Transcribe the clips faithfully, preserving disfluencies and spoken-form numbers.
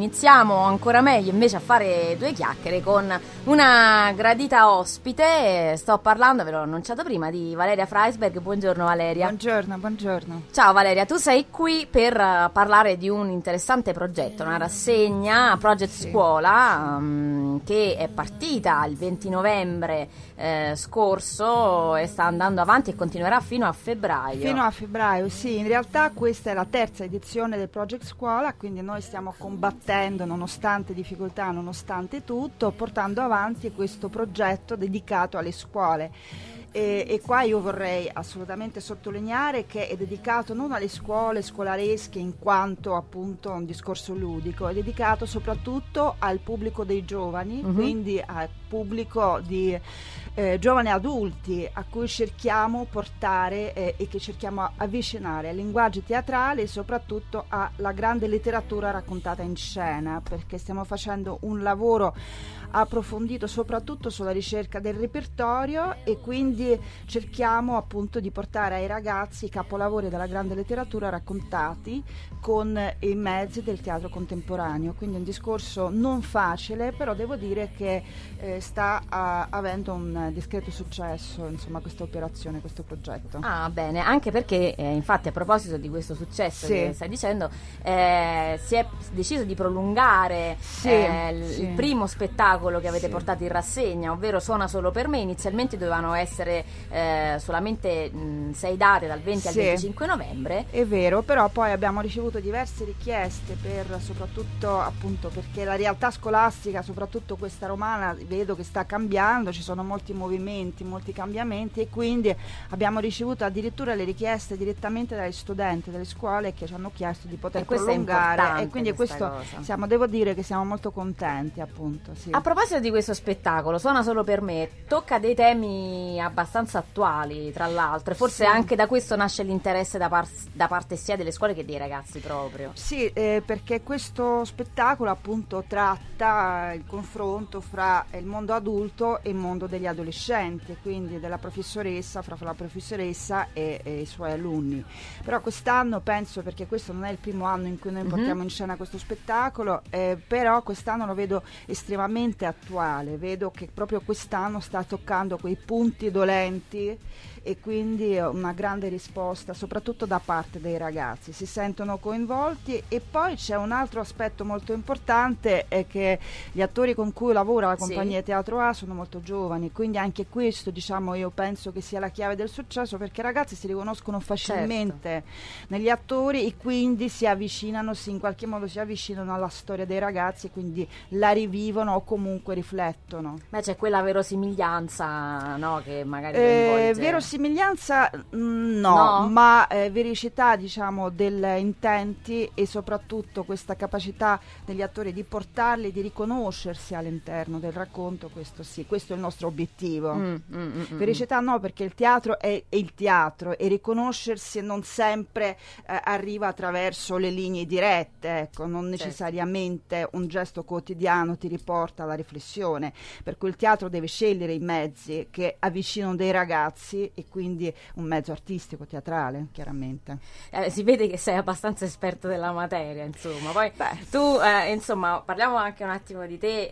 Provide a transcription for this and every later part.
iniziamo ancora meglio invece a fare due chiacchiere con una gradita ospite. Sto parlando, ve l'ho annunciato prima, di Valeria Freisberg. Buongiorno Valeria. Buongiorno, buongiorno. Ciao Valeria, tu sei qui per uh, parlare di un interessante progetto, una rassegna Project Sì. Scuola um, che è partita il venti novembre eh, scorso e sta andando avanti e continuerà fino a febbraio. Fino a febbraio, sì. In realtà questa è la terza edizione del Project Scuola, quindi noi stiamo combattendo nonostante difficoltà, nonostante tutto, portando avanti questo progetto dedicato alle scuole. E, e qua io vorrei assolutamente sottolineare che è dedicato non alle scuole scolaresche in quanto appunto un discorso ludico, è dedicato soprattutto al pubblico dei giovani, uh-huh. quindi al pubblico di eh, giovani adulti a cui cerchiamo portare eh, e che cerchiamo avvicinare al linguaggio teatrale e soprattutto alla grande letteratura raccontata in scena, perché stiamo facendo un lavoro approfondito soprattutto sulla ricerca del repertorio e quindi cerchiamo appunto di portare ai ragazzi i capolavori della grande letteratura raccontati con i mezzi del teatro contemporaneo, quindi un discorso non facile, però devo dire che eh, sta a, avendo un discreto successo, insomma, questa operazione, questo progetto. Ah, bene, anche perché eh, infatti a proposito di questo successo sì. che stai dicendo, eh, si è deciso di prolungare sì, eh, l- sì. il primo spettacolo che avete sì. portato in rassegna, ovvero Suona solo per me. Inizialmente dovevano essere eh, solamente mh, sei date, dal venti sì. al venticinque novembre. È vero, però poi abbiamo ricevuto diverse richieste per soprattutto appunto perché la realtà scolastica, soprattutto questa romana, vedo che sta cambiando, ci sono molti movimenti, molti cambiamenti e quindi abbiamo ricevuto addirittura le richieste direttamente dagli studenti delle scuole che ci hanno chiesto di poter e prolungare e quindi questo cosa. siamo, devo dire che siamo molto contenti appunto. Sì. A proposito di questo spettacolo, Suona solo per me, tocca dei temi abbastanza attuali tra l'altro e forse sì. anche da questo nasce l'interesse da, par- da parte sia delle scuole che dei ragazzi proprio. Sì, eh, perché questo spettacolo appunto tratta il confronto fra il mondo adulto e il mondo degli adolescenti, quindi della professoressa, fra la professoressa e, e i suoi alunni. Però quest'anno penso, perché questo non è il primo anno in cui noi portiamo mm-hmm. in scena questo spettacolo, eh, però quest'anno lo vedo estremamente attuale, vedo che proprio quest'anno sta toccando quei punti dolenti e quindi una grande risposta soprattutto da parte dei ragazzi, si sentono coinvolti e poi c'è un altro aspetto molto importante, è che gli attori con cui lavora la compagnia sì. Teatro A sono molto giovani, quindi anche questo diciamo io penso che sia la chiave del successo, perché i ragazzi si riconoscono facilmente certo. negli attori e quindi si avvicinano, si, in qualche modo si avvicinano alla storia dei ragazzi e quindi la rivivono o comunque riflettono. Beh, c'è quella verosimiglianza, no, che magari eh, coinvolge. Verosimiglianza mh, no, no, ma eh, vericità diciamo degli intenti e soprattutto questa capacità degli attori di portarli, di riconoscersi all'interno del racconto, questo sì, questo è il nostro obiettivo. Mm, mm, mm, vericità no, perché il teatro è, è il teatro e riconoscersi non sempre eh, arriva attraverso le linee dirette, ecco, non necessariamente certo. un gesto quotidiano ti riporta alla riflessione, per cui il teatro deve scegliere i mezzi che avvicinano dei ragazzi e quindi un mezzo artistico, teatrale, chiaramente. Eh, si vede che sei abbastanza esperto della materia, insomma. Poi Beh. tu, eh, insomma, parliamo anche un attimo di te.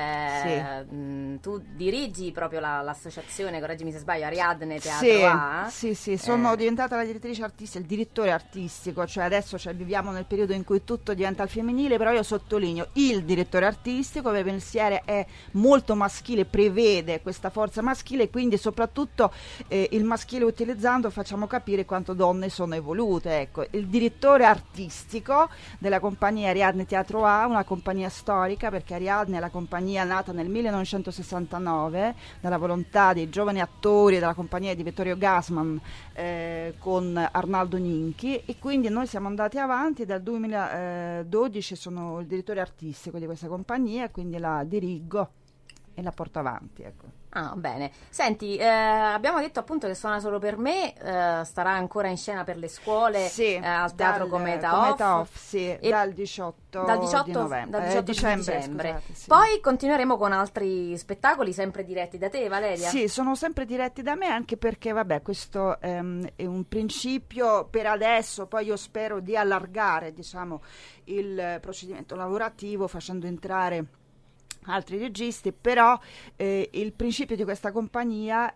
Eh, sì. mh, tu dirigi proprio la, l'associazione, correggimi se sbaglio, Ariadne Teatro sì, A. Sì, sì, sono eh. diventata la direttrice artistica, il direttore artistico, cioè adesso cioè, viviamo nel periodo in cui tutto diventa al femminile, però io sottolineo il direttore artistico, perché il pensiero è molto maschile, prevede questa forza maschile, quindi soprattutto eh, il maschile utilizzando facciamo capire quanto donne sono evolute. Ecco, il direttore artistico della compagnia Ariadne Teatro A, una compagnia storica, perché Ariadne è la compagnia nata nel millenovecentosessantanove dalla volontà dei giovani attori della compagnia di Vittorio Gassman eh, con Arnaldo Ninchi, e quindi noi siamo andati avanti. Dal duemiladodici sono il direttore artistico di questa compagnia e quindi la dirigo e la porto avanti, ecco. Ah, bene. Senti, eh, abbiamo detto appunto che Suona solo per me eh, starà ancora in scena per le scuole, sì, eh, al Teatro dal, Cometa Cometa Off, Off, sì, e dal diciotto, dal diciotto di novembre, dal diciotto eh, dicembre, di dicembre. Scusate, sì. Poi continueremo con altri spettacoli sempre diretti da te, Valeria? Sì, sono sempre diretti da me, anche perché vabbè, questo ehm, è un principio per adesso, poi io spero di allargare, diciamo, il procedimento lavorativo facendo entrare altri registi, però eh, il principio di questa compagnia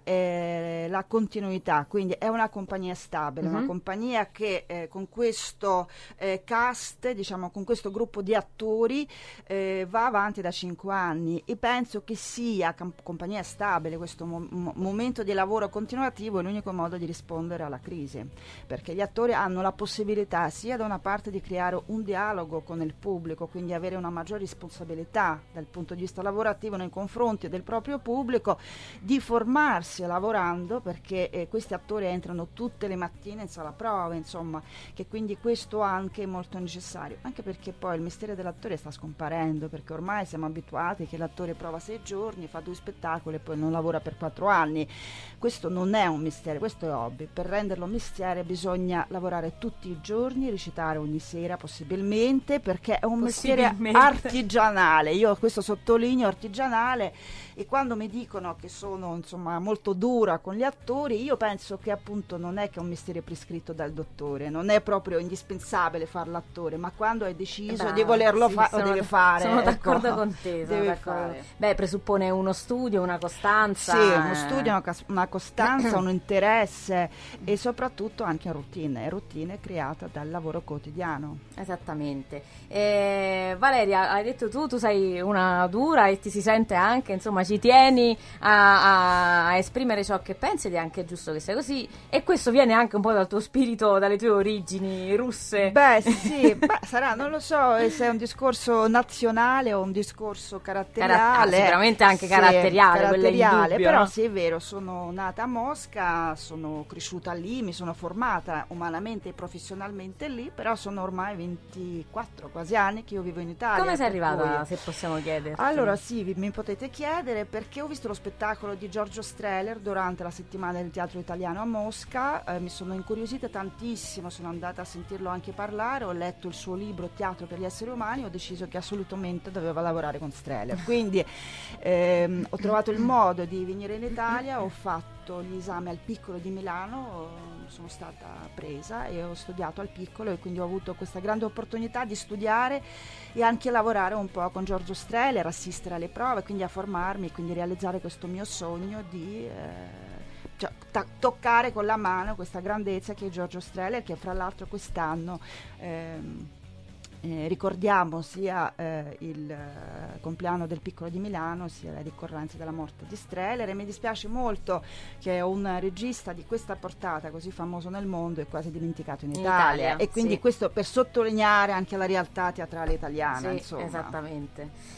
è la continuità, quindi è una compagnia stabile, mm-hmm. una compagnia che eh, con questo eh, cast, diciamo con questo gruppo di attori eh, va avanti da cinque anni, e penso che sia com- compagnia stabile, questo mo- mo- momento di lavoro continuativo è l'unico modo di rispondere alla crisi, perché gli attori hanno la possibilità sia da una parte di creare un dialogo con il pubblico, quindi avere una maggiore responsabilità dal punto di vista lavorativo nei confronti del proprio pubblico, di formarsi lavorando, perché eh, questi attori entrano tutte le mattine in sala prove, insomma, che quindi questo anche è molto necessario, anche perché poi il mestiere dell'attore sta scomparendo, perché ormai siamo abituati che l'attore prova sei giorni, fa due spettacoli e poi non lavora per quattro anni. Questo non è un mestiere, questo è hobby. Per renderlo mestiere bisogna lavorare tutti i giorni, recitare ogni sera possibilmente, perché è un mestiere artigianale, io questo sottolineo, artigianale, e quando mi dicono che sono insomma molto dura con gli attori, io penso che appunto non è che è un mestiere prescritto dal dottore, non è proprio indispensabile fare l'attore, ma quando hai deciso Brava, di volerlo sì, fare lo deve fare. Sono ecco. d'accordo con te, sono d'accordo. Fare. Beh, presuppone uno studio, una costanza. Sì, uno studio, una, una costanza, un interesse e soprattutto anche routine, routine creata dal lavoro quotidiano. Esattamente. Eh, Valeria, hai detto tu, tu sei una dura e ti si sente anche, insomma, ci tieni a, a, a esprimere ciò che pensi, ed è anche giusto che sia così, e questo viene anche un po' dal tuo spirito, dalle tue origini russe. Beh sì, beh, sarà, non lo so se è un discorso nazionale o un discorso caratteriale. Carat- ah, sicuramente anche caratteriale, sì, caratteriale dubbio, però no? sì, è vero, sono nata a Mosca, sono cresciuta lì, mi sono formata umanamente e professionalmente lì, però sono ormai ventiquattro quasi anni che io vivo in Italia. Come sei arrivata, cui... se possiamo chiederti? Allora sì, vi, mi potete chiedere, perché ho visto lo spettacolo di Giorgio Strehler durante la settimana del teatro italiano a Mosca, eh, mi sono incuriosita tantissimo, sono andata a sentirlo anche parlare, ho letto il suo libro Teatro per gli esseri umani, ho deciso che assolutamente doveva lavorare con Strehler, quindi ehm, ho trovato il modo di venire in Italia, ho fatto gli esami al Piccolo di Milano, sono stata presa e ho studiato al Piccolo, e quindi ho avuto questa grande opportunità di studiare e anche lavorare un po' con Giorgio Strehler, assistere alle prove, quindi a formarmi, quindi realizzare questo mio sogno di eh, cioè, ta- toccare con la mano questa grandezza che è Giorgio Strehler, che fra l'altro quest'anno ehm, Eh, ricordiamo sia eh, il eh, compleanno del Piccolo di Milano, sia la ricorrenza della morte di Strehler, e mi dispiace molto che un regista di questa portata, così famoso nel mondo, è quasi dimenticato in, in Italia. Italia e quindi sì. Questo per sottolineare anche la realtà teatrale italiana. Sì, insomma. Esattamente.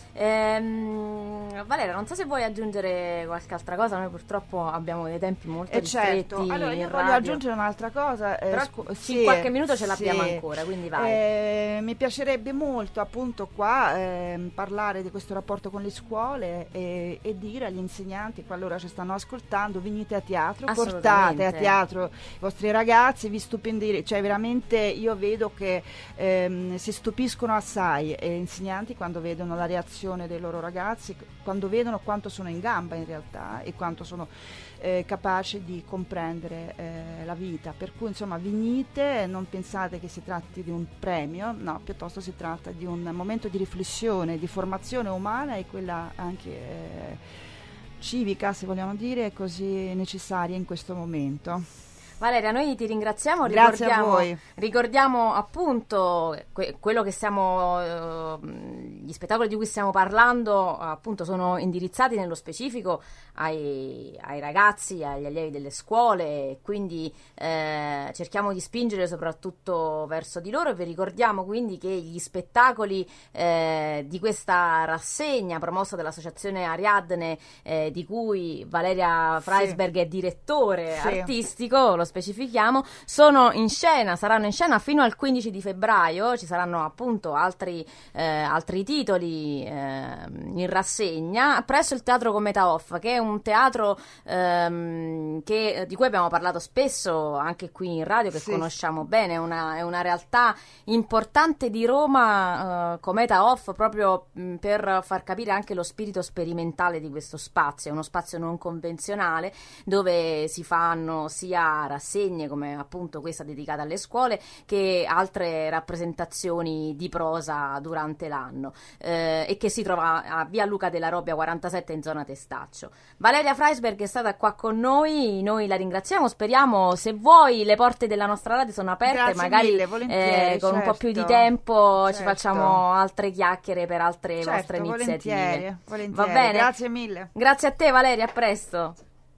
Ehm, Valeria, non so se vuoi aggiungere qualche altra cosa, noi purtroppo abbiamo dei tempi molto eh ristretti. Certo, allora io voglio radio. aggiungere un'altra cosa, eh, però scu- sì, sì, qualche minuto ce l'abbiamo sì. ancora, quindi vai. Eh, mi piacerebbe molto appunto qua eh, parlare di questo rapporto con le scuole e, e dire agli insegnanti, qualora ci stanno ascoltando, venite a teatro, portate a teatro i vostri ragazzi, vi stupendire, cioè veramente io vedo che ehm, si stupiscono assai eh, insegnanti quando vedono la reazione dei loro ragazzi, quando vedono quanto sono in gamba in realtà e quanto sono eh, capaci di comprendere eh, la vita, per cui insomma venite, non pensate che si tratti di un premio, no, piuttosto si tratta di un momento di riflessione, di formazione umana e quella anche eh, civica, se vogliamo dire, così necessaria in questo momento. Valeria, noi ti ringraziamo, Grazie ricordiamo, a voi. ricordiamo appunto que- quello che stiamo, eh, gli spettacoli di cui stiamo parlando appunto sono indirizzati nello specifico ai, ai ragazzi, agli allievi delle scuole, quindi eh, cerchiamo di spingere soprattutto verso di loro, e vi ricordiamo quindi che gli spettacoli eh, di questa rassegna promossa dall'associazione Ariadne, eh, di cui Valeria Freisberg sì. è direttore sì. artistico, lo specifichiamo, sono in scena, saranno in scena fino al quindici di febbraio, ci saranno appunto altri, eh, altri titoli titoli eh, in rassegna presso il Teatro Cometa Off, che è un teatro ehm, che, di cui abbiamo parlato spesso anche qui in radio, che sì. conosciamo bene, è una, è una realtà importante di Roma, eh, Cometa Off, proprio mh, per far capire anche lo spirito sperimentale di questo spazio. È uno spazio non convenzionale dove si fanno sia rassegne come appunto questa dedicata alle scuole che altre rappresentazioni di prosa durante l'anno, eh, e che si trova a via Luca della Robbia quarantasette in zona Testaccio. Valeria Freisberg è stata qua con noi, noi la ringraziamo, speriamo, se vuoi, le porte della nostra radio sono aperte. Grazie magari mille, eh, con certo, un po' più di tempo certo. ci facciamo altre chiacchiere per altre certo, vostre iniziative. Volentieri, volentieri. Va bene? Grazie mille. Grazie a te Valeria, a presto.